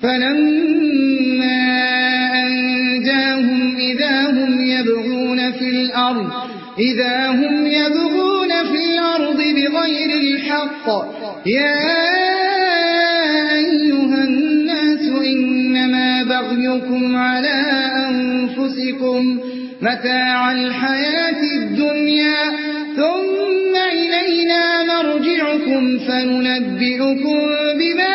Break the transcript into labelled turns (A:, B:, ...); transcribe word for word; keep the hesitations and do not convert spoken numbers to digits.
A: فلما أنجاهم إذا هم يبغون في الأرض إذا هم يبغون في الأرض بغير الحق يا أيها الناس إنما بغيكم على أنفسكم متاع الحياة الدنيا ثم إلينا مرجعكم فننبئكم بما